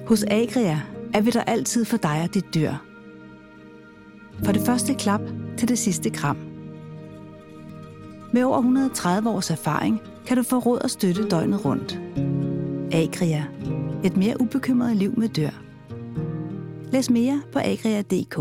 Hos Agria er vi der altid for dig og dit dyr. Fra det første klap til det sidste kram. Med over 130 års erfaring kan du få råd og støtte døgnet rundt. Agria. Et mere ubekymret liv med dyr. Læs mere på agria.dk.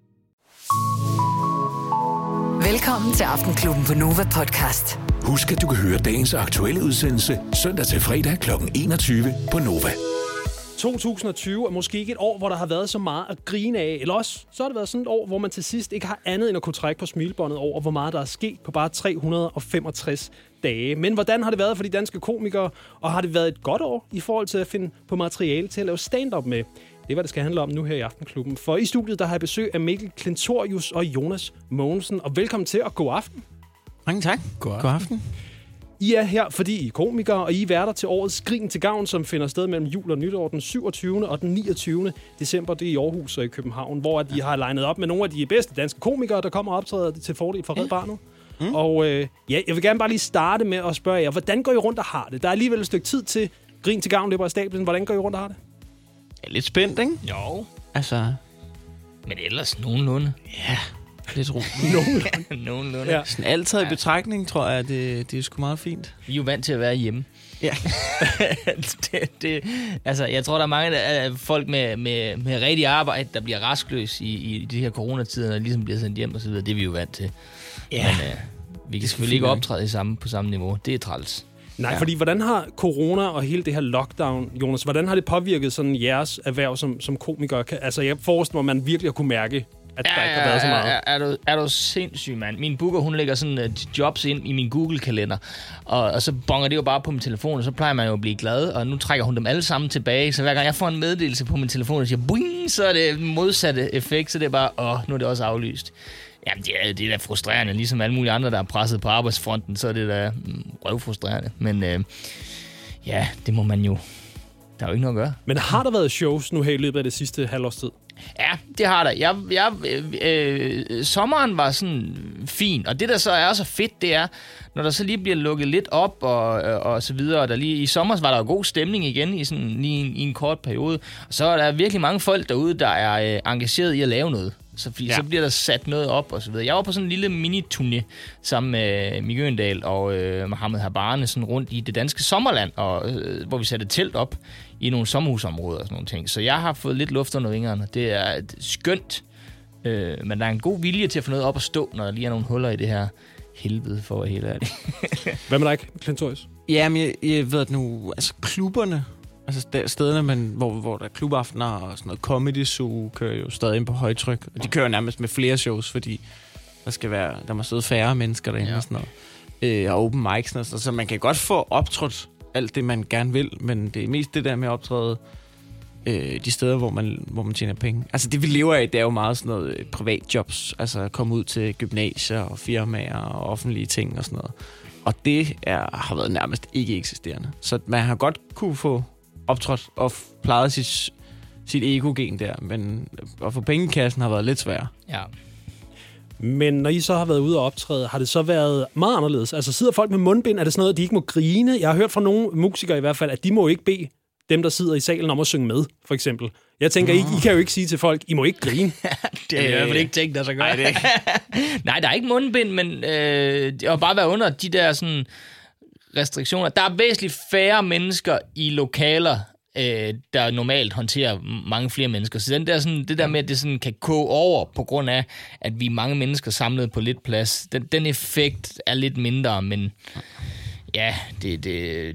Velkommen til Aftenklubben på Nova Podcast. Husk, at du kan høre dagens aktuelle udsendelse søndag til fredag kl. 21 på Nova. 2020 er måske ikke et år, hvor der har været så meget at grine af. Eller også, så har det været sådan et år, hvor man til sidst ikke har andet end at kunne trække på smilebåndet over, hvor meget der er sket på bare 365 dage. Men hvordan har det været for de danske komikere? Og har det været et godt år i forhold til at finde på materiale til at lave stand-up med? Det er, hvad det skal handle om nu her i Aftenklubben. For i studiet, der har jeg besøg af Mikkel Klintorius og Jonas Mogensen. Og velkommen til, og god aften. Mange tak. God aften. I er her, fordi I er komikere, og I er værter til årets Grin til Gavn, som finder sted mellem jul og nytår den 27. og den 29. december. Det er i Aarhus og i København, hvor de har legnet op med nogle af de bedste danske komikere, der kommer og optræder til fordel for Red Barnet. Og jeg vil gerne bare lige starte med at spørge jer, hvordan går I rundt og har det? Der er alligevel et stykke tid til Grin til Gavn løber af stablen. Hvordan går I rundt og har det? Jeg er lidt spændt, ikke? Jo. Altså... Men ellers nogenlunde. Ja, lidt roligt. Nogenlunde. Ja. Sådan alt taget i betragtning, tror jeg, det er sgu meget fint. Vi er jo vant til at være hjemme. Ja. Altså, jeg tror, der er mange folk med rigtig arbejde, der bliver rastløs i de her coronatider, og ligesom bliver sendt hjem og så videre. Det er vi jo vant til. Ja. Men vi kan selvfølgelig ikke optræde på samme niveau. Det er træls. Nej, fordi hvordan har corona og hele det her lockdown, Jonas, hvordan har det påvirket sådan jeres erhverv som komiker? Altså, jeg forestiller mig, at man virkelig har kunne mærke, at der ikke har været så meget. Er du sindssyg, mand? Min booker, hun lægger sådan jobs ind i min Google-kalender, og så bonger det jo bare på min telefon, og så plejer man jo at blive glad, og nu trækker hun dem alle sammen tilbage, så hver gang jeg får en meddelelse på min telefon, og siger, boing, så er det modsatte effekt, så det er bare, nu er det også aflyst. Jamen, det er da frustrerende, ligesom alle mulige andre, der er presset på arbejdsfronten, så er det da røvfrustrerende. Men ja, det må man jo... Der er jo ikke noget at gøre. Men har der været shows nu her i løbet af det sidste halvårs tid? Ja, det har der. Sommeren var sådan fin, og det der så er så fedt, det er, når der så lige bliver lukket lidt op og så videre, og der lige i sommer var der jo god stemning igen i sådan lige i en kort periode, og så er der virkelig mange folk derude, der er engageret i at lave noget. Så bliver der sat noget op og så videre. Jeg var på sådan en lille mini-turné sammen med Mikke Øgendahl og Mohammed Habane sådan rundt i det danske sommerland, og hvor vi satte telt op i nogle sommerhusområder og sådan nogle ting. Så jeg har fået lidt luft under vingerne. Det er skønt, men der er en god vilje til at få noget op at stå, når der lige er nogle huller i det her helvede, for at være helt ærlig. Hvad med dig, Klintorius? Jamen, jeg ved nu, altså klubberne, altså stederne, hvor der er klubaftener og sådan noget, Comedy Zoo kører jo stadig ind på højtryk. Og de kører nærmest med flere shows, fordi der må sidde færre mennesker derinde og sådan noget. Og open mics og sådan, så man kan godt få optrådt alt det, man gerne vil, men det er mest det der med at optræde de steder, hvor man tjener penge. Altså det, vi lever af, det er jo meget sådan noget privatjobs, altså komme ud til gymnasier og firmaer og offentlige ting og sådan noget. Og det har været nærmest ikke eksisterende. Så man har godt kunne få optrådt og plejet sit ego-gen der, men at få penge i kassen har været lidt sværere. Ja. Men når I så har været ude og optræde, har det så været meget anderledes? Altså sidder folk med mundbind, er det sådan noget, at de ikke må grine? Jeg har hørt fra nogle musikere i hvert fald, at de må ikke bede dem, der sidder i salen om at synge med, for eksempel. Jeg tænker, I kan jo ikke sige til folk, I må ikke grine. Det er i hvert fald ikke tænkt, der så gør. Nej, der er ikke mundbind, men det har bare været under de der sådan restriktioner. Der er væsentligt færre mennesker i lokaler, der normalt håndterer mange flere mennesker. Så det der med, at det sådan kan koge over på grund af, at vi er mange mennesker samlet på lidt plads, den effekt er lidt mindre, men ja, det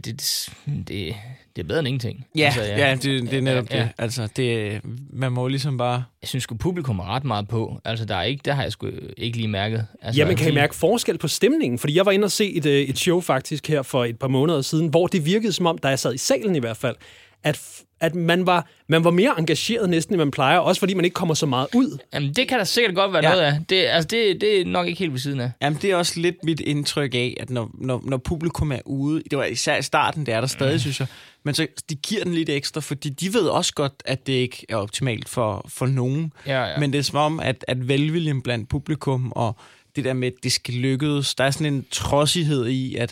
er bedre end ingenting. Ja, altså, det er netop det. Altså, man må ligesom bare... Jeg synes sgu, publikum er ret meget på. Altså, der har jeg sgu ikke lige mærket. Altså, jamen, kan I mærke forskel på stemningen? Fordi jeg var inde og se et show faktisk her for et par måneder siden, hvor det virkede som om, da jeg sad i salen i hvert fald, at man var mere engageret næsten, end man plejer, også fordi man ikke kommer så meget ud. Jamen, det kan der sikkert godt være noget af. Det er nok ikke helt ved siden af. Jamen, det er også lidt mit indtryk af, at når publikum er ude, det var især i starten, det er der stadig, synes jeg, men så de giver den lidt ekstra, fordi de ved også godt, at det ikke er optimalt for nogen. Ja. Men det er som om, at velviljen blandt publikum, og det der med, at det skal lykkes, der er sådan en trodsighed i, at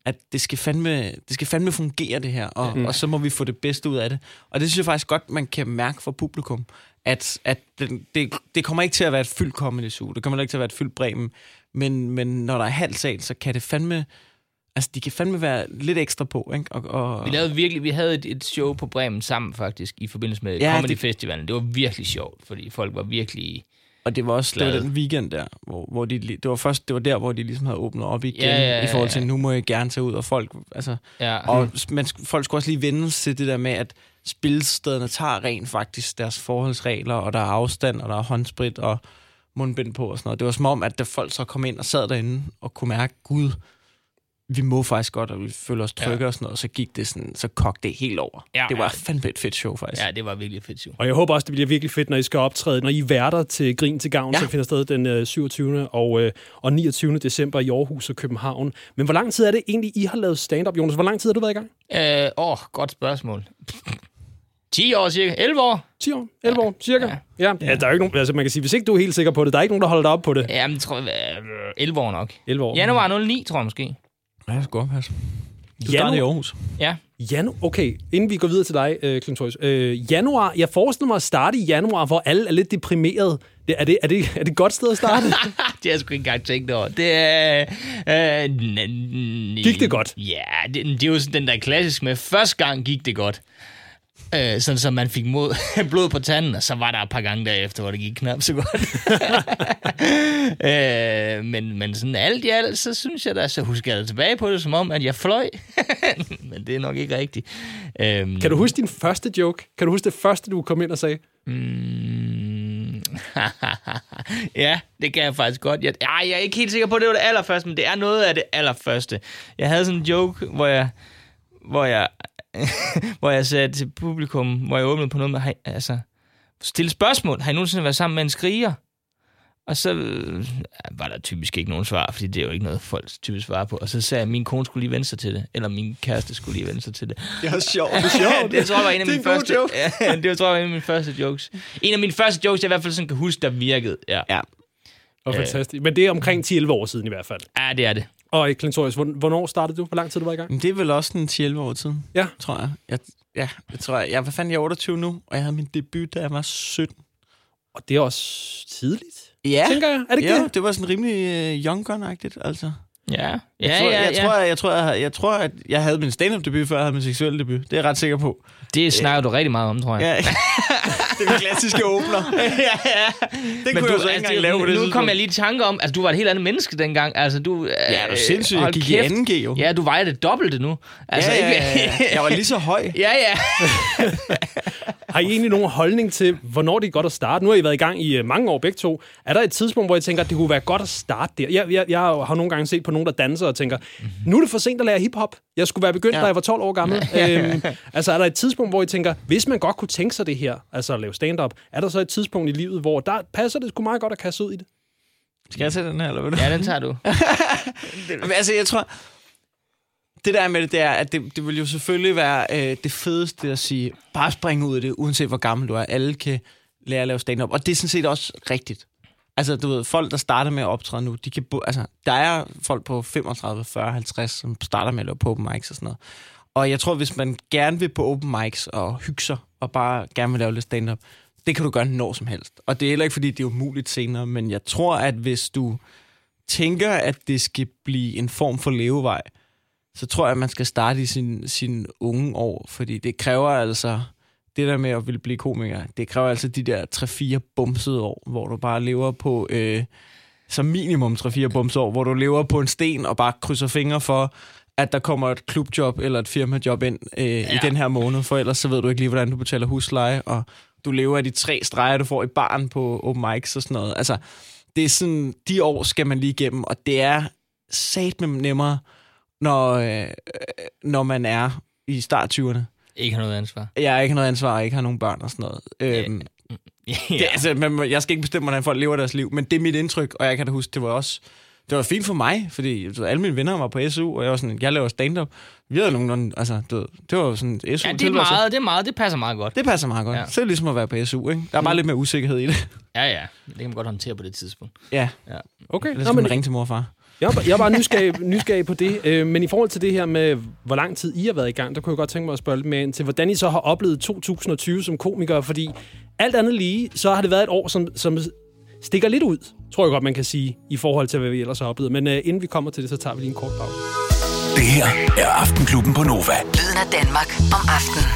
at det skal fandme fungere det her, og så må vi få det bedste ud af det. Og det synes jeg faktisk godt, man kan mærke for publikum, at det kommer ikke til at være et fyldt Comedy Zoo, det kommer ikke til at være et fyldt Bremen, men når der er halv sal, så kan det fandme, altså de kan fandme være lidt ekstra på, ikke? Vi havde et show på Bremen sammen faktisk, i forbindelse med Comedy Festivalen. Det var virkelig sjovt, fordi folk var virkelig... Og det var også det var den weekend der, hvor det var der, hvor de ligesom havde åbnet op igen, i forhold til, nu må jeg gerne tage ud, og folk, altså... Ja. Og folk skulle også lige vende til det der med, at spilstederne tager rent faktisk deres forholdsregler, og der er afstand, og der er håndsprit, og mundbind på og sådan noget. Det var som om, at da folk så kom ind og sad derinde, og kunne mærke, Gud, vi må faktisk godt, og vi føler os trygge og sådan noget, og så gik det sådan, så kogte det helt over. Ja, det var fandme et fedt show, faktisk. Ja, det var virkelig et fedt show. Og jeg håber også, det bliver virkelig fedt, når I skal optræde, når I er værter til Grin til Gavn, som finder sted den 27. og 29. december i Aarhus og København. Men hvor lang tid er det egentlig, I har lavet stand-up, Jonas? Hvor lang tid har du været i gang? Godt spørgsmål. 10 år cirka. 11 år. 10 år. 11 år cirka. Ja, der er jo ikke nogen, altså man kan sige, hvis ikke du er helt sikker på det, der er ikke nogen, der holder dig op på det. Jamen, jeg tror 11 år nok. 11 år. Januar 09, tror jeg måske. Ja, det skal godt passe. Du startede i Aarhus. Ja. Okay, inden vi går videre til dig, Clintoris. Januar, jeg forestiller mig at starte i januar, hvor alle er lidt deprimerede. Er det et godt sted at starte? Det har jeg sgu ikke engang tænkt over. Det er... Gik det godt? Ja, det er jo sådan den der klassisk med, første gang gik det godt. Sådan så man fik blod på tanden, og så var der et par gange derefter, hvor det gik knap så godt. Men sådan alt i alt, så synes jeg da, så husker jeg tilbage på det, som om, at jeg fløj. Men det er nok ikke rigtigt. Kan du huske din første joke? Kan du huske det første, du kom ind og sagde? Ja, det kan jeg faktisk godt. Jeg er ikke helt sikker på, at det var det allerførste, men det er noget af det allerførste. Jeg havde sådan en joke, hvor jeg sagde til publikum, hvor jeg åbnede på noget med, stille spørgsmål. Har I nogensinde været sammen med en skriger? Og så var der typisk ikke nogen svar, fordi det er jo ikke noget, folk typisk svarer på. Og så sagde jeg, at min kone skulle lige vende sig til det, eller min kæreste skulle lige vende sig til det. Det er sjovt. Det tror jeg var en af mine første jokes. Det tror jeg var en af mine første jokes. En af mine første jokes, jeg i hvert fald sådan kan huske, der virkede. Ja. Og fantastisk. Men det er omkring 10-11 år siden i hvert fald. Ja, det er det. Og Clintoris, hvornår startede du? Hvor lang tid du var i gang? Det er vel også en 10-11 år siden, tror jeg. Det tror jeg. Jeg er 28 nu, og jeg havde min debut, da jeg var 17. Og det er også tidligt, tænker jeg. Er det ikke det? Det var sådan rimelig young gun-agtigt, altså. Ja. Jeg tror, at jeg havde min stand-up-debut, før jeg havde min seksuelle debut. Det er jeg ret sikker på. Det snakker du rigtig meget om, tror jeg. Ja. Det er den klassiske åbner. Det kunne jeg så ikke engang lave på det. Nu kom jeg lige i tanke om, altså du var et helt andet menneske dengang. Altså du... du sindssygt. Jeg gik i 2G jo. Ja, du vejer det dobbelte nu. Altså, Jeg var lige så høj. Ja. Har I egentlig nogen holdning til, hvornår det er godt at starte? Nu har I været i gang i mange år begge to. Er der et tidspunkt, hvor I tænker, at det kunne være godt at starte der? Jeg har nogle gange set på nogen, der danser og tænker, nu er det for sent at lære hiphop. Jeg skulle være begyndt, da jeg var 12 år gammel. Altså er der et tidspunkt, hvor I tænker, hvis man godt kunne tænke sig det her, altså at lave stand-up, er der så et tidspunkt i livet, hvor der passer det sgu meget godt at kaste ud i det? Skal jeg tage den her, eller hvad? Ja, den tager du. Altså, jeg tror... Det der med det er, at det vil jo selvfølgelig være det fedeste at sige, bare springe ud af det, uanset hvor gammel du er. Alle kan lære at lave stand-up. Og det er sådan set også rigtigt. Altså, du ved, folk, der starter med at optræde nu, de kan... Altså, der er folk på 35, 40, 50, som starter med at lave på open mics og sådan noget. Og jeg tror, hvis man gerne vil på open mics og hygge sig, og bare gerne vil lave lidt stand-up, det kan du gøre når som helst. Og det er heller ikke, fordi det er umuligt senere, men jeg tror, at hvis du tænker, at det skal blive en form for levevej, så tror jeg, at man skal starte i sin unge år, fordi det kræver altså, det der med at ville blive komiker, det kræver altså de der 3-4 bumsede år, hvor du bare lever på, som minimum 3-4 bumsede år, hvor du lever på en sten og bare krydser fingre for, at der kommer et klubjob eller et firmajob ind i den her måned, for ellers så ved du ikke lige, hvordan du betaler husleje, og du lever af de 3 streger, du får i baren på open mics og sådan noget. Altså, det er sådan, de år skal man lige igennem, og det er satme nemmere, når man er i start 20'erne. Ikke har noget ansvar. Jeg ikke har noget ansvar, og ikke har nogen børn og sådan noget. Det, altså, jeg skal ikke bestemme, hvordan folk lever deres liv, men det er mit indtryk, og jeg kan da huske, det var fint for mig, fordi alle mine venner var på SU, og jeg var sådan, jeg laver stand-up. Vi havde nogen, altså, det var sådan SU. Ja, det passer meget godt. Det passer meget godt. Ja. Så er det ligesom at være på SU, ikke? Der er bare lidt mere usikkerhed i det. Ja. Det kan man godt håndtere på det tidspunkt. Ja. Okay. Ellers skal man ringe til mor og far. Jeg er bare nysgerrig på det. Men i forhold til det her med, hvor lang tid I har været i gang, der kunne jeg godt tænke mig at spørge lidt mere ind til, hvordan I så har oplevet 2020 som komikere. Fordi alt andet lige, så har det været et år, som stikker lidt ud, tror jeg godt, man kan sige, i forhold til, hvad vi ellers har oplevet. Men inden vi kommer til det, så tager vi lige en kort pause. Det her er Aftenklubben på Nova. Lyden af Danmark om aftenen.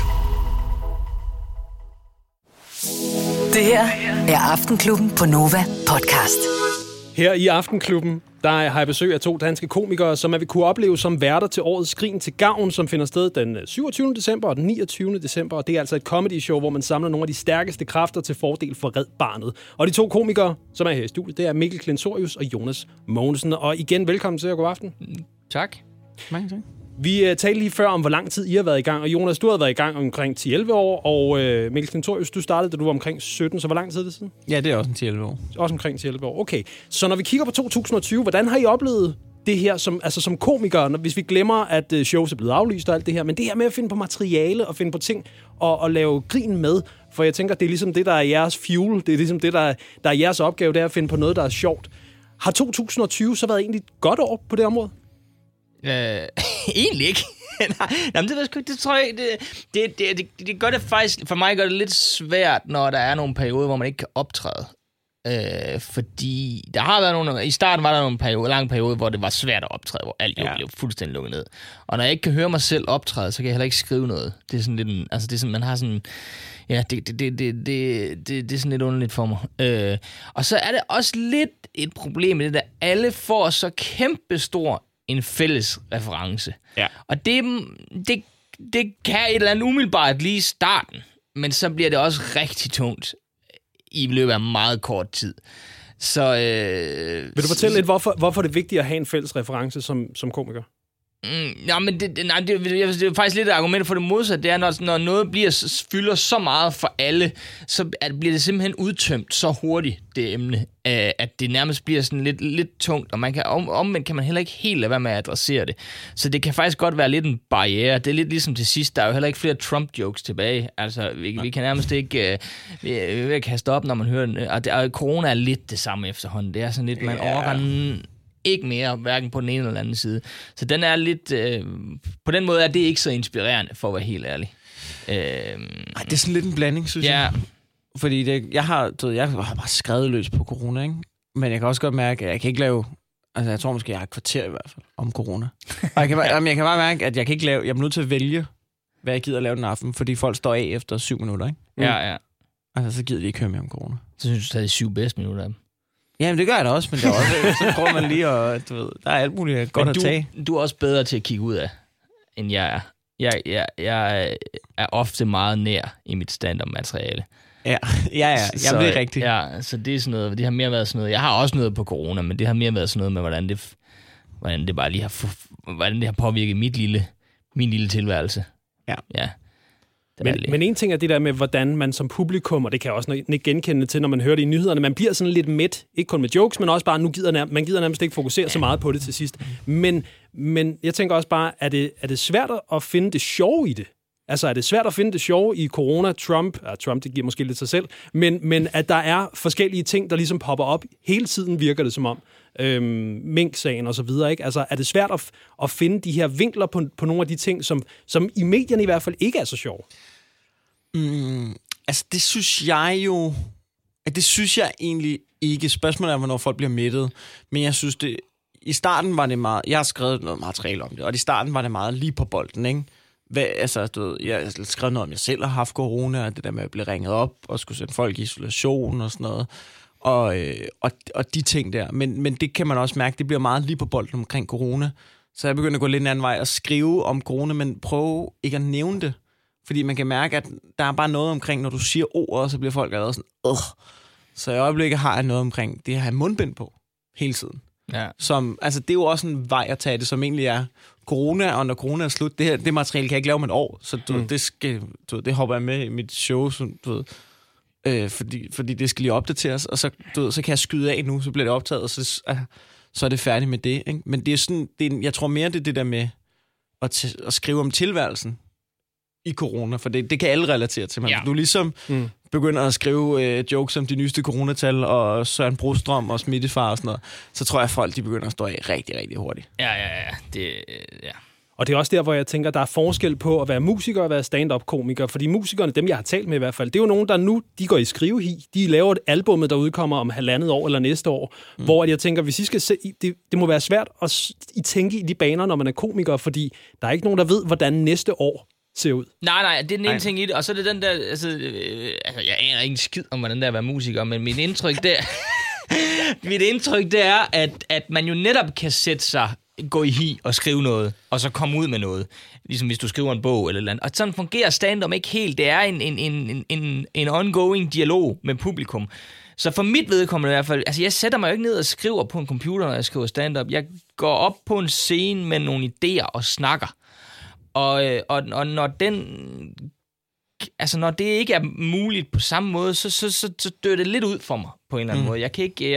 Det her er Aftenklubben på Nova podcast. Her i Aftenklubben, der har jeg besøg af 2 danske komikere, som vi kunne opleve som værter til årets Grin til Gavn, som finder sted den 27. december og den 29. december. Og det er altså et comedy-show, hvor man samler nogle af de stærkeste kræfter til fordel for Red Barnet. Og de 2 komikere, som er her i studiet, det er Mikkel Klintorius og Jonas Mogensen. Og igen, velkommen til og god aften. Tak. Mange tak. Vi talte lige før om, hvor lang tid I har været i gang. Og Jonas, du har været i gang omkring 10-11 år, og Mikkel Klintorius, du startede, da du var omkring 17. Så hvor lang tid er det siden? Ja, det er også en 10-11 år. Også omkring 10-11 år. Okay. Så når vi kigger på 2020, hvordan har I oplevet det her som komikere, hvis vi glemmer, at shows er blevet aflyst og alt det her, men det her med at finde på materiale og finde på ting og lave grin med, for jeg tænker, det er ligesom det, der er jeres fuel, det er ligesom det, der er jeres opgave, det er at finde på noget, der er sjovt. Har 2020 så været egentlig et godt år på det område? Egentlig ikke. Nej, det tror jeg ikke. Det gør det faktisk, for mig gør det lidt svært, når der er nogle perioder, hvor man ikke kan optræde. Fordi der har været i starten var der nogle lang periode, hvor det var svært at optræde, hvor alt jo blev fuldstændig lukket ned. Og når jeg ikke kan høre mig selv optræde, så kan jeg heller ikke skrive noget. Det er sådan lidt, det er sådan, man har sådan, ja, det er sådan lidt underligt for mig. Og så er det også lidt et problem med det der, alle får så kæmpestor en fælles reference. Ja. Og det kan et eller andet umiddelbart lige i starten, men så bliver det også rigtig tungt i løbet af meget kort tid. Så vil du fortælle lidt, hvorfor det er vigtigt at have en fælles reference som komiker? Ja, men det er faktisk lidt et argument for det modsatte. Det er, når noget fylder så meget for alle, så bliver det simpelthen udtømt så hurtigt, det emne, at det nærmest bliver sådan lidt tungt, og man kan omvendt kan man heller ikke helt lade være med at adressere det. Så det kan faktisk godt være lidt en barriere. Det er lidt ligesom til sidst, der er jo heller ikke flere Trump-jokes tilbage. Altså, vi kan nærmest ikke kaste op, når man hører den. Og corona er lidt det samme efterhånden. Det er sådan lidt, man overgår ikke mere, hverken på den ene eller anden side. Så den er lidt... på den måde er det ikke så inspirerende, for at være helt ærlig. Det er sådan lidt en blanding, synes jeg. Fordi jeg har bare skrevet løs på corona, ikke? Men jeg kan også godt mærke, at jeg kan ikke lave... Altså, jeg tror måske, jeg har et kvarter i hvert fald om corona. Og jeg kan bare mærke, at jeg kan ikke lave... Jeg er nødt til at vælge, hvad jeg gider lave den aften, fordi folk står af efter 7 minutter, ikke? Ja. Altså, så gider de ikke høre mere om corona. Så synes du, det er de 7 bedste minutter af dem? Jamen, det gør jeg da også, men det er også, så prøver man lige at, du ved, der er alt muligt godt at tage. Du er også bedre til at kigge ud af, end jeg er. Jeg er ofte meget nær i mit stand-up-materiale. Ja. Jamen, det er rigtigt. Ja, så det er sådan noget, det har mere været sådan noget, jeg har også noget på corona, men det har mere været sådan noget med, hvordan det bare lige har, hvordan det har påvirket min lille tilværelse. Ja. Men en ting er det der med, hvordan man som publikum, og det kan jeg også ikke genkende til, når man hører det i nyhederne, man bliver sådan lidt mæt, ikke kun med jokes, men også bare, man gider nærmest ikke fokusere så meget på det til sidst. Men jeg tænker også bare, er det svært at finde det sjove i det? Altså, er det svært at finde det sjove i corona, Trump, det giver måske lidt sig selv, men at der er forskellige ting, der ligesom popper op hele tiden, virker det som om. Mink-sagen og så videre, ikke? Altså, er det svært at finde de her vinkler på nogle af de ting, som i medierne i hvert fald ikke er så sjove? Altså, det synes jeg egentlig ikke. Spørgsmålet er, hvornår folk bliver mættet. Men jeg synes, i starten var det meget... Jeg har skrevet noget materiale om det, og i starten var det meget lige på bolden, ikke? Jeg har skrevet noget om, jeg selv har haft corona, og det der med at blive ringet op og skulle sende folk i isolation og sådan noget. Og de ting der. Men det kan man også mærke, det bliver meget lige på bolden omkring corona. Så jeg begynder at gå lidt en anden vej og skrive om corona, men prøve ikke at nævne det. Fordi man kan mærke, at der er bare noget omkring, når du siger ord, så bliver folk allerede sådan, Så i øjeblikket har jeg noget omkring det at have mundbind på hele tiden. Ja. Altså, det er jo også en vej at tage det, som egentlig er corona, og når corona er slut, det materiale kan jeg ikke lave om et år, så det hopper jeg med i mit show, fordi det skal lige opdateres, og så kan jeg skyde af nu, så bliver det optaget, og så er det færdigt med det. Ikke? Men det er sådan, jeg tror mere, det er det der med at skrive om tilværelsen i corona, for det kan alle relatere til. Du er ligesom begynder at skrive jokes om de nyeste coronatal, og Søren Brostrøm og smittefar og sådan noget, så tror jeg, at folk de begynder at stå af rigtig, rigtig hurtigt. Ja. Og det er også der, hvor jeg tænker, der er forskel på at være musiker og at være stand-up-komiker. Fordi musikerne, dem jeg har talt med i hvert fald, det er jo nogen, der nu, de går i skrivehi. De laver et album, der udkommer om 1,5 år eller næste år. Hvor jeg tænker, hvis I skal se, det må være svært at tænke i de baner, når man er komiker, fordi der er ikke nogen, der ved, hvordan næste år ser ud. Nej, det er den ene ting i det. Og så er det den der, jeg aner ikke en skid om, hvordan det er at være musiker, men mit indtryk, det er, at man jo netop kan sætte sig, gå i hi og skrive noget, og så komme ud med noget. Ligesom hvis du skriver en bog eller andet. Og sådan fungerer stand-up ikke helt. Det er en ongoing dialog med publikum. Så for mit vedkommende i hvert fald, jeg sætter mig jo ikke ned og skriver på en computer, når jeg skriver stand-up. Jeg går op på en scene med nogle idéer og snakker. Og når det ikke er muligt på samme måde, så dør det lidt ud for mig på en eller anden måde. Jeg kan ikke,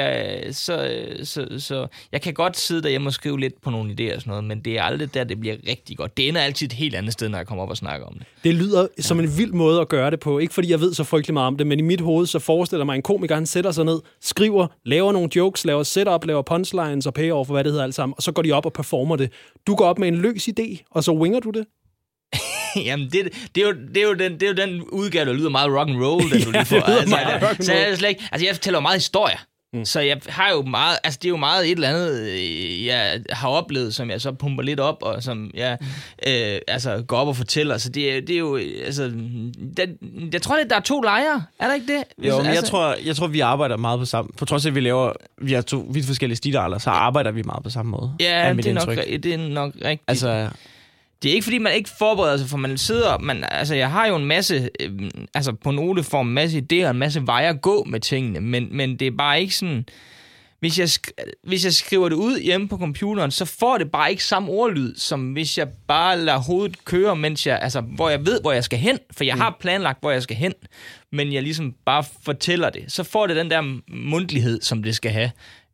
jeg kan godt sidde derhjemme og skrive lidt på nogle idéer og sådan noget, men det er aldrig der, det bliver rigtig godt. Det ender altid et helt andet sted, når jeg kommer op og snakker om det. Det lyder som en vild måde at gøre det på. Ikke fordi jeg ved så frygtelig meget om det, men i mit hoved så forestiller mig en komiker, han sætter sig ned, skriver, laver nogle jokes, laver setup, laver punchlines og payoff og hvad det hedder alt sammen, og så går de op og performer det. Du går op med en løs idé, og så winger du det. Jamen, det er jo den udgave, der lyder meget rock and roll, den du lige får. Jeg fortæller meget historie. Så jeg har jo meget, det er jo meget et eller andet, jeg har oplevet, som jeg så pumper lidt op, og som jeg går op og fortæller. Så det er jo, jeg tror, der er 2 lejre. Er der ikke det? Jo, men jeg tror, vi arbejder meget på samme. For trods af, at vi har 2 vidt forskellige stilarter, så arbejder vi meget på samme måde. Ja, det er nok rigtigt. Det er ikke, fordi man ikke forbereder sig, for man sidder... jeg har jo en masse... på noteform, en masse idéer, en masse veje at gå med tingene, men det er bare ikke sådan... Hvis jeg skriver det ud hjemme på computeren, så får det bare ikke samme ordlyd, som hvis jeg bare lader hovedet køre, mens hvor jeg ved, hvor jeg skal hen. For jeg har planlagt, hvor jeg skal hen, men jeg ligesom bare fortæller det. Så får det den der mundtlighed, som det skal have.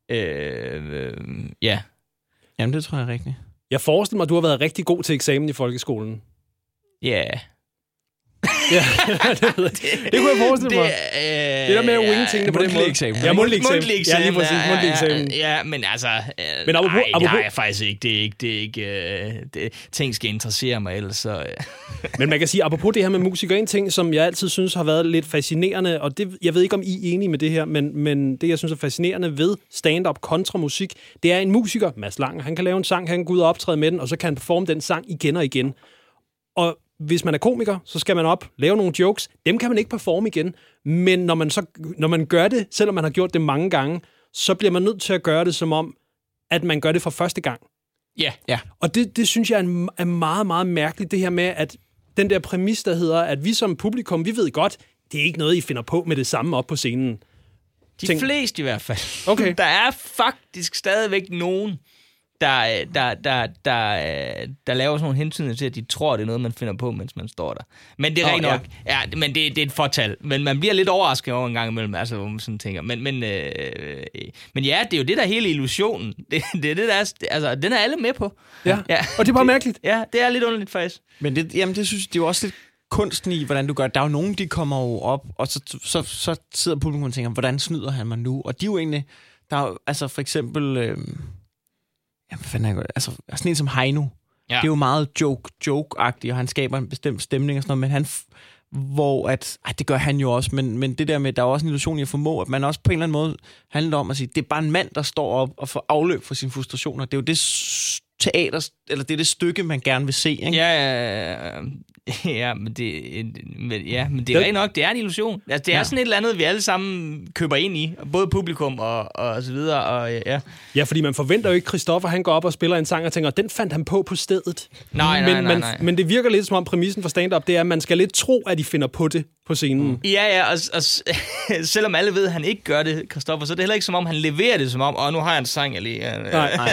Ja. Jamen, det tror jeg er rigtigt. Jeg forestiller mig, at du har været rigtig god til eksamen i folkeskolen. Yeah. Ja. Det kunne jeg forestille mig. Det der med at winge tingene på den måde. Eksamen. Ja, mundtlig eksamen. Ja, lige præcis. Mundtlig eksamen. Ja, men men det har jeg faktisk ikke. Det er ikke ting skal interessere mig ellers. Så, Men man kan sige, apropos det her med musik, og en ting, som jeg altid synes har været lidt fascinerende, og det, jeg ved ikke, om I er enige med det her, men det, jeg synes er fascinerende ved stand-up kontra musik, det er en musiker, Mads Lang, han kan lave en sang, han kan gå ud og optræde med den, og så kan han performe den sang igen og igen. Og hvis man er komiker, så skal man op, lave nogle jokes. Dem kan man ikke performe igen. Men når man gør det, selvom man har gjort det mange gange, så bliver man nødt til at gøre det som om, at man gør det for første gang. Ja. Yeah. Og det synes jeg er meget, meget mærkeligt, det her med, at den der præmis, der hedder, at vi som publikum, vi ved godt, det er ikke noget, I finder på med det samme op på scenen. De fleste i hvert fald. Okay. Der er faktisk stadigvæk nogen, der laver sådan nogle hensyn til, at de tror, det er noget, man finder på, mens man står der. Men det er rent nok. Ja, men det er et fortal. Men man bliver lidt overrasket over en gang imellem, hvor man sådan tænker. Men ja, det er jo det, der er hele illusionen. Det er det, der er, den er alle med på. Ja. Og det er bare mærkeligt. Ja, det er lidt underligt faktisk. Men det synes jeg, det er jo også lidt kunsten i, hvordan du gør. Der er jo nogen, de kommer jo op, og så sidder publikum og tænker, hvordan snyder han mig nu? Og de er jo egentlig, der er jo, for eksempel... hvad fanden er det? Sådan en som Heino. Ja. Det er jo meget joke-agtigt, og han skaber en bestemt stemning og sådan noget, men det gør han jo også, men det der med, der er også en illusion i at formå, at man også på en eller anden måde handler om at sige, det er bare en mand, der står op og får afløb for sine frustrationer. Det er jo det teater, eller det er det stykke, man gerne vil se, ikke? Ja, men det er rent nok, det er en illusion. Altså, det er sådan et eller andet, vi alle sammen køber ind i, både publikum og så videre. Og, ja, fordi man forventer jo ikke, Christoffer, han går op og spiller en sang og tænker, den fandt han på stedet. Nej. Men det virker lidt som om præmissen for stand-up, det er, at man skal lidt tro, at de finder på det på scenen. Ja, og selvom alle ved, at han ikke gør det, Christoffer, så er det heller ikke som om, han leverer det som om, nu har jeg en sang, jeg lige... Nej.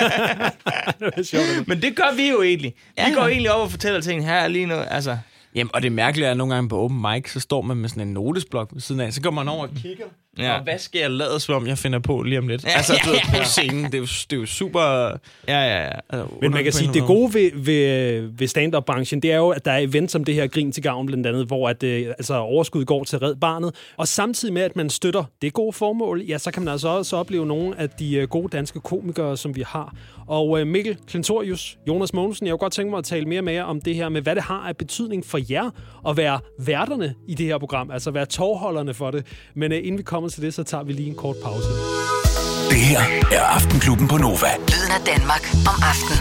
Men det gør vi jo egentlig. Vi går egentlig op og fortæller ting her lige nu, Jamen, og det mærkelige er, at nogle gange på open mic, så står man med sådan en notesblok ved siden af, så går man over og kigger Og hvad skal jeg lade, som om jeg finder på lige om lidt? Altså, på scenen, det er jo super... Ja. Men man kan sige, det gode ved stand-up-branchen, det er jo, at der er events som det her Grin til Gavn blandt andet, hvor at, overskud går til Red Barnet. Og samtidig med, at man støtter det gode formål, ja, så kan man altså også opleve nogle af de gode danske komikere, som vi har. Og Mikkel Klintorius, Jonas Mogensen, jeg kunne godt tænke mig at tale mere med jer om det her med, hvad det har af betydning for jer at være værterne i det her program, altså være tovholderne for det. Men inden vi kommer til det, så tager vi lige en kort pause. Det her er Aftenklubben på Nova. Lyden af Danmark om aftenen.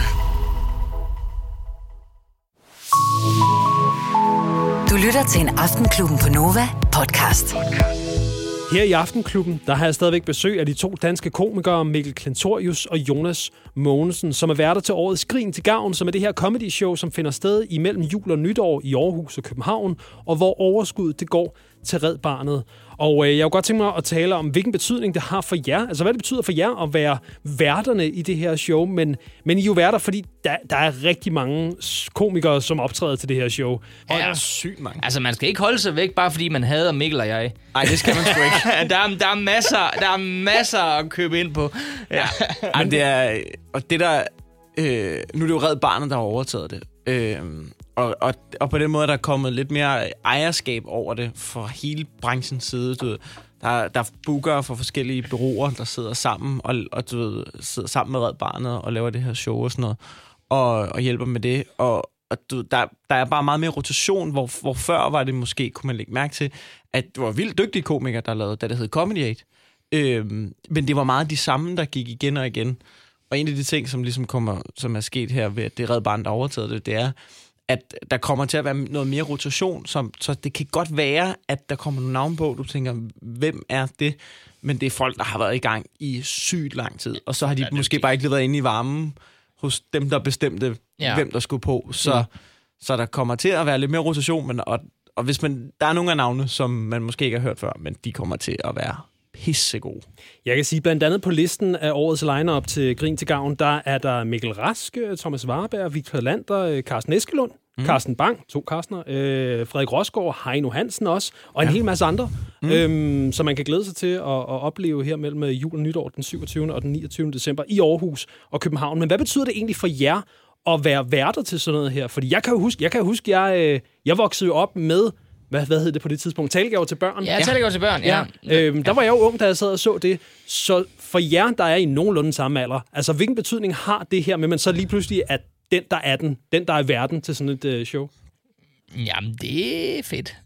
Du lytter til en Aftenklubben på Nova podcast. Her i Aftenklubben, der har jeg stadigvæk besøg af de to danske komikere, Mikkel Klintorius og Jonas Mogensen, som er værter til årets Grin til Gavn, som er det her comedy show, som finder sted imellem jul og nytår i Aarhus og København, og hvor overskuddet det går til Red Barnet. Og jeg kunne godt tænke mig at tale om, hvilken betydning det har for jer. Altså, hvad det betyder for jer at være værterne i det her show. Men I er jo værter, fordi der er rigtig mange komikere, som optræder til det her show. Og der er sygt mange. Altså, man skal ikke holde sig væk, bare fordi man hader Mikkel og jeg. Nej, det skal man sgu ikke. der er masser at købe ind på. Ja. Men det er... Og det der... nu er det jo Red Barnet, der har overtaget det. Og på den måde, der er kommet lidt mere ejerskab over det for hele branchens side. Du ved, der er bookere for forskellige bureauer, der sidder sammen og du ved, sidder sammen med Red Barnet og laver det her show og sådan noget, og hjælper med det. Og du, der er bare meget mere rotation, hvor før var det måske, kunne man lægge mærke til, at det var vildt dygtige komikere, der lavede, da det hed Comedy 8. Men det var meget de samme, der gik igen og igen. Og en af de ting, som ligesom som er sket her ved, at det Red Barnet, der overtaget det er, at der kommer til at være noget mere rotation, så det kan godt være, at der kommer nogle navne på, du tænker, hvem er det? Men det er folk, der har været i gang i sygt lang tid, og så har de måske bare ikke været inde i varmen hos dem, der bestemte, hvem der skulle på. Så der kommer til at være lidt mere rotation, men, og hvis der er nogle af navne, som man måske ikke har hørt før, men de kommer til at være pissegod. Jeg kan sige, blandt andet på listen af årets line-up til Grin til Gavn, der er der Mikkel Rask, Thomas Warberg, Victor Lander, Carsten Eskelund, Carsten Bang, 2 Carstener, Frederik Rosgaard, Heino Hansen også, og en hel masse andre, som man kan glæde sig til at opleve her mellem jul og nytår den 27. og den 29. december i Aarhus og København. Men hvad betyder det egentlig for jer at være værter til sådan noget her? Fordi jeg kan huske, jeg voksede jo op med hvad hed det på det tidspunkt? Talegaver til børn? Ja, talegaver til børn, ja. Der var jeg jo ung, da jeg sad og så det. Så for jer, der er i nogenlunde samme alder, altså hvilken betydning har det her med, man så lige pludselig er den, der er verden til sådan et show? Jamen, det er fedt.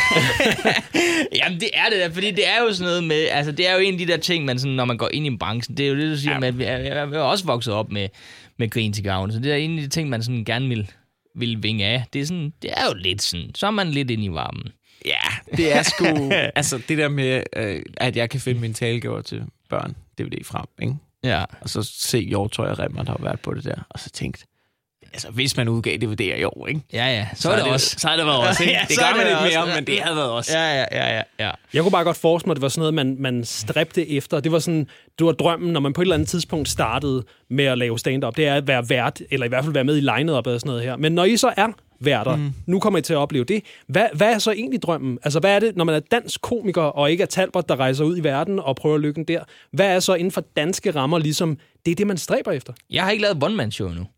Jamen, det er det da, fordi det er jo sådan noget med, altså det er jo en af de der ting, man sådan, når man går ind i branchen, det er jo det, du siger med, at jeg er også vokset op med Grin til Gavn, så det er en af de ting, man sådan gerne vil vinge af. Det er jo lidt sådan, så er man lidt inde i varmen. Ja, det er sgu... altså, det der med, at jeg kan finde mine talegaver til børn, DVD frem, ikke? Ja. Og så se Hjortøj og Remmer, der har været på det der, og så tænkt, altså, hvis man udgav DVD'er i år, ikke? Ja, så er det også. Så har det været også, ikke? Ja, det gør man ikke mere, men det har været også. Ja. Jeg kunne bare godt forestille mig, at det var sådan noget, man stræbte efter. Det var sådan, det var drømmen, når man på et eller andet tidspunkt startede med at lave stand-up. Det er at være vært, eller i hvert fald være med i line-up og sådan noget her. Men når I så er værter, nu kommer I til at opleve det. Hvad er så egentlig drømmen? Altså, hvad er det, når man er dansk komiker, og ikke er Talbot, der rejser ud i verden og prøver lykken der? Hvad er så inden for danske rammer, ligesom, det er det, man stræber efter? Jeg har ikke lavet one-man-show nu.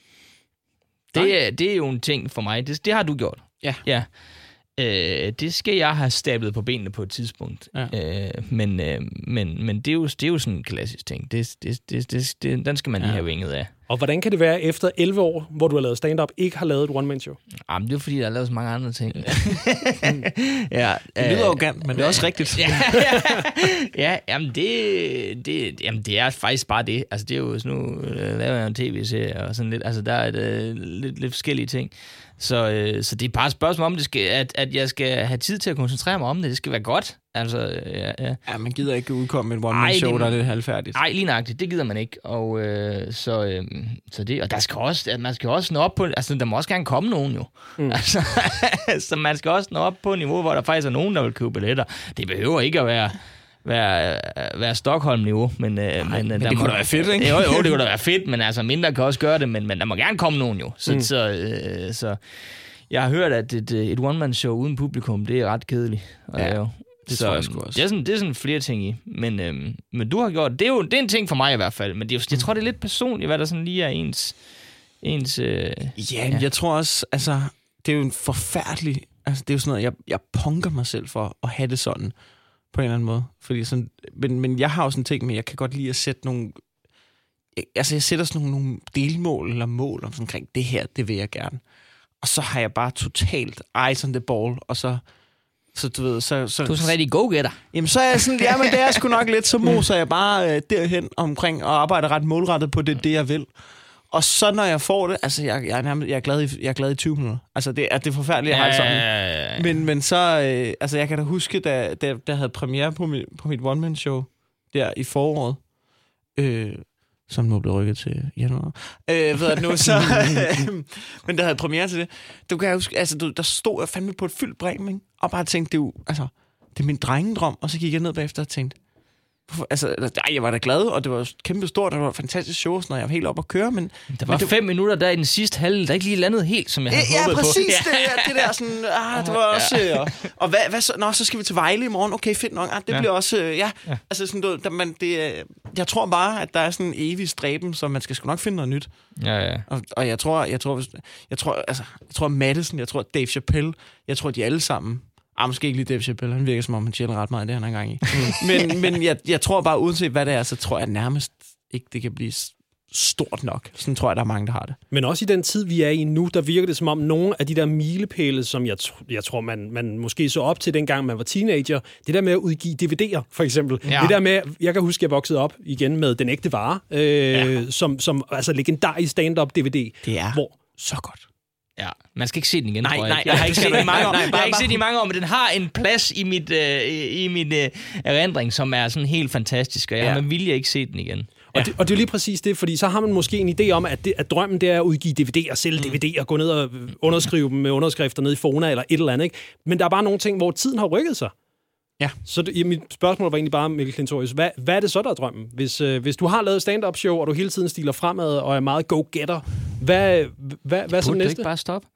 Det er jo en ting for mig. Det har du gjort. Ja. Det skal jeg have stablet på benene på et tidspunkt. Ja. Men det er jo sådan en klassisk ting. Den skal man lige have vinget af. Og hvordan kan det være efter 11 år, hvor du har lavet stand-up, ikke har lavet et one-man-show? Jamen, det er fordi, der er lavet så mange andre ting. Ja, det lyder arrogant, men det er også rigtigt. Jamen, det er faktisk bare det. Altså, det er jo sådan nu, laver jeg en tv-serie og sådan lidt. Altså, der er lidt forskellige ting. Så det er bare et spørgsmål om, at jeg skal have tid til at koncentrere mig om det. Det skal være godt. Altså, ja, man gider ikke udkomme med et one-man-show, der er lidt halvfærdigt. Nej, lige nøjagtigt. Det gider man ikke. Og så det, og der skal også, man skal også nå op på, altså der må også gerne komme nogen jo. Altså, så man skal også nå op på et niveau, hvor der faktisk er nogen, der vil købe billetter. Det behøver ikke at være Stockholm-niveau, men det kunne da være fedt, ikke? Jo, det kunne da være fedt, men altså mindre kan også gøre det, men der må gerne komme nogen jo. Så jeg har hørt, at et one-man-show uden publikum, det er ret kedeligt at lave. Det tror jeg sgu også. Det er sådan flere ting i. Men du har gjort... Det er en ting for mig i hvert fald. Men jeg tror, det er lidt personligt, hvad der sådan lige er ens jeg tror også... Altså, det er jo en forfærdelig... Altså, det er jo sådan noget, jeg punker mig selv for at have det sådan, på en eller anden måde. Fordi sådan, men jeg har jo sådan en ting med, jeg kan godt lide at sætte nogle... Altså, jeg sætter sådan nogle delmål eller mål omkring det her, det vil jeg gerne. Og så har jeg bare totalt eyes on the ball, og så du ved, så... Du er sådan rigtig go-getter. Jamen, så er jeg sådan, men det er sgu nok lidt, så moser jeg bare derhen omkring, og arbejder ret målrettet på det jeg vil. Og så når jeg får det, altså jeg er glad i 20 minutter. Altså det er forfærdeligt, jeg har det sådan. Men så, altså jeg kan da huske, da jeg havde premiere på mit one-man-show der i foråret, som nu blev rykket til januar. Men der havde premiere til det. Du kan jeg huske, altså der stod jeg fandme på et fyldt Bremen, ikke? Og bare tænkte, det er min drengedrøm. Og så gik jeg ned bagefter og tænkte, jeg var da glad, og det var kæmpe stort, og det var fantastisk show, når jeg var helt op at køre, men... Der var 5 minutter der i den sidste halv, der ikke lige landede helt, som jeg havde håbet på. Ja, præcis, det der sådan, det var også... Og hvad så? Nå, så skal vi til Vejle i morgen, okay, fedt nok, det bliver også... Altså sådan, jeg tror bare, at der er sådan en evig stræben, så man skal sgu nok finde noget nyt. Ja. Og jeg tror Madison, jeg tror Dave Chappelle, jeg tror de alle sammen... måske ikke lige Dave Chappelle, han virker som om, han tjener ret meget, det han er gang i. Men jeg tror bare, uanset hvad det er, så tror jeg nærmest ikke, det kan blive stort nok. Sådan tror jeg, der er mange, der har det. Men også i den tid, vi er i nu, der virker det som om nogle af de der milepæle, som jeg tror, man måske så op til dengang, man var teenager, det der med at udgive DVD'er, for eksempel. Ja. Det der med, jeg kan huske, jeg voksede op igen med Den Ægte Vare, som altså legendarisk stand-up DVD. Det er så godt. Ja, man skal ikke se den igen, tror jeg. Jeg har ikke set den i mange år. Jeg har ikke set den i mange år, men den har en plads i min erindring, som er sådan helt fantastisk, og jeg har med vilje ikke set den igen. Og det er jo lige præcis det, fordi så har man måske en idé om, at drømmen det er at udgive DVD'er, sælge DVD'er, gå ned og underskrive dem med underskrifter nede i Fona eller et eller andet, ikke? Men der er bare nogle ting, hvor tiden har rykket sig. Ja. Så mit spørgsmål var egentlig bare, Mikkel Klintorius, hvad er det så, der er drømmen? Hvis du har lavet stand-up show, og du hele tiden stiler fremad og er meget go-getter, hvad er så det næste? Ikke bare stoppe?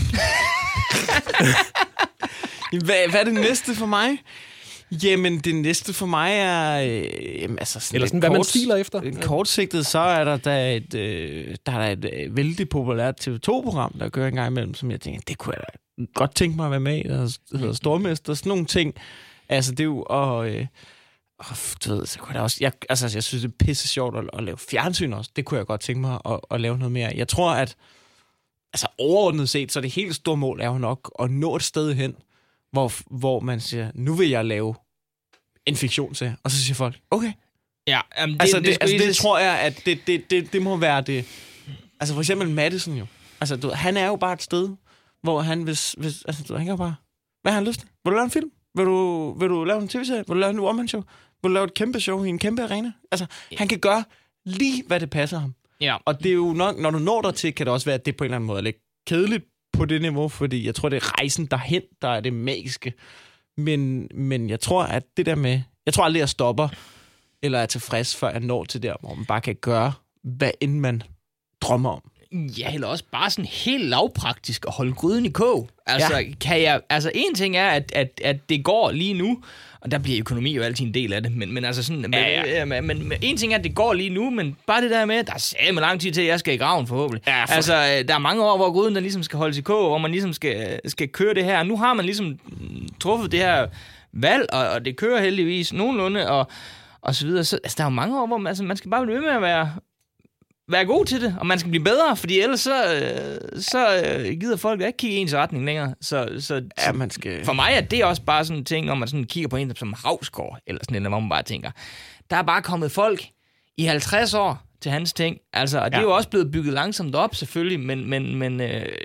Hvad er det næste for mig? Jamen, det næste for mig er... sådan eller sådan, hvad man stiler efter. Kortsigtet, så er der et vældig populært TV2-program, der kører en gang imellem, som jeg tænker, det kunne jeg da godt tænke mig at være med i. Der hedder Stormester, sådan nogle ting. Altså, det er jo... du ved, så kunne jeg også... Jeg synes, det er pisse sjovt at lave fjernsyn også. Det kunne jeg godt tænke mig at lave noget mere. Jeg tror, at overordnet set, så det helt store mål er jo nok at nå et sted hen, hvor man siger, nu vil jeg lave en fiktionsserie. Og så siger folk, okay. Ja, det tror jeg, at det må være det. Altså for eksempel Madison jo. Altså, han er jo bare et sted, hvor han han kan bare... Hvad har han lyst til? Vil du lave en film? Vil du lave en tv-serie? Vil du lave en one-man-show? Vil du lave et kæmpe show i en kæmpe arena? Altså, han kan gøre lige, hvad det passer ham. Ja. Og det er jo nok, når du når der til, kan det også være, at det på en eller anden måde er lidt kedeligt på det niveau, fordi jeg tror, det er rejsen derhen, der er det magiske. Men jeg tror, at det der med... Jeg tror aldrig, jeg stopper, eller er tilfreds, før jeg når til der, hvor man bare kan gøre, hvad end man drømmer om. Ja, eller også bare sådan helt lavpraktisk at holde gryden i kog. Altså, kan jeg... Altså, en ting er, at det går lige nu, og der bliver økonomi jo altid en del af det, men altså sådan... Men en ting er, at det går lige nu, men bare det der med, der er sammen lang tid til, at jeg skal i graven forhåbentlig. Ja, altså, der er mange år, hvor gryden der ligesom skal holdes i kog, hvor man ligesom skal køre det her. Og nu har man ligesom truffet det her valg, og det kører heldigvis nogenlunde, og så videre. Så, altså, der er jo mange år, hvor man skal bare blive ved med at være god til det, og man skal blive bedre, fordi ellers så gider folk ikke kigge i ens retning længere. Så man skal... For mig er det også bare sådan en ting, når man sådan kigger på en som Hausgaard, eller sådan noget, hvor man bare tænker, der er bare kommet folk i 50 år til hans ting. Altså, og det er jo også blevet bygget langsomt op, selvfølgelig, men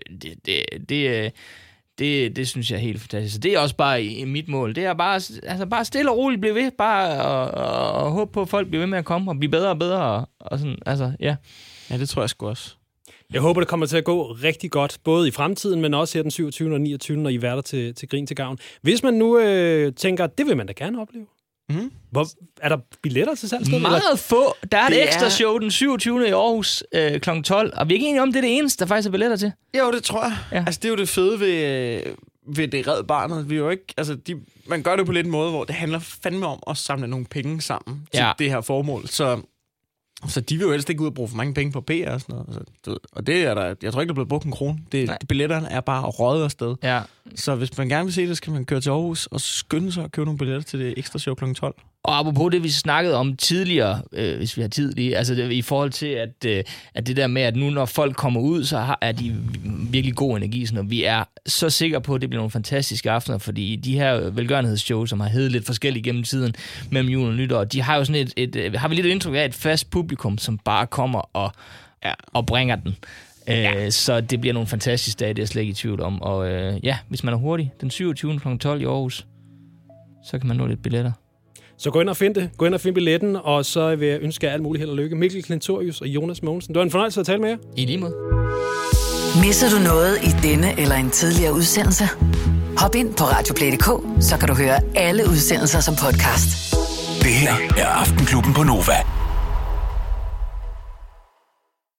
det synes jeg er helt fantastisk. Så det er også bare i mit mål. Det er bare stille og roligt blive ved, bare og håbe på, at folk bliver ved med at komme og blive bedre og bedre. Og sådan, altså, ja. Ja, det tror jeg sgu også. Jeg håber, det kommer til at gå rigtig godt, både i fremtiden, men også her den 27. og 29. når I er der til Grin til Gavn. Hvis man nu tænker, det vil man da gerne opleve. Mm. Er der billetter til salg? Meget få. Der er et ekstra show den 27. i Aarhus kl. 12, og vi er ikke enige om, det er det eneste, der faktisk er billetter til. Jo, det tror jeg. Ja. Altså, det er jo det fede ved det Red Barnet. Vi er jo ikke, altså man gør det på lidt en måde, hvor det handler fandme om at samle nogle penge sammen til det her formål. Så de vil jo helst ikke ud og bruge for mange penge på PR og sådan noget. Og det er der, jeg tror ikke, der er blevet brugt en krone. Billetterne er bare røget afsted. Ja. Så hvis man gerne vil se det, skal man køre til Aarhus og skynde sig at købe nogle billetter til det ekstra show kl. 12. Og apropos det, vi snakkede om tidligere, hvis vi har tid lige, altså i forhold til, at det der med, at nu når folk kommer ud, så er de virkelig god energi. Sådan, og vi er så sikre på, at det bliver nogle fantastiske aftener, fordi de her velgørenhedsshows, som har heddet lidt forskelligt gennem tiden mellem jul og nytår, de har jo sådan har vi lidt indtryk af et fast publikum, som bare kommer og bringer den. Så det bliver nogle fantastiske dage, det er jeg slet ikke i tvivl om. Og hvis man er hurtig, den 27. kl. 12 i Aarhus, så kan man nå lidt billetter. Så gå ind og find det. Gå ind og find billetten, og så vil jeg ønske jer alt muligt held og lykke. Mikkel Klintorius og Jonas Mogensen. Det var en fornøjelse at tale med jer. I lige måde. Misser du noget i denne eller en tidligere udsendelse? Hop ind på radioplay.dk, så kan du høre alle udsendelser som podcast. Det her er Aftenklubben på Nova.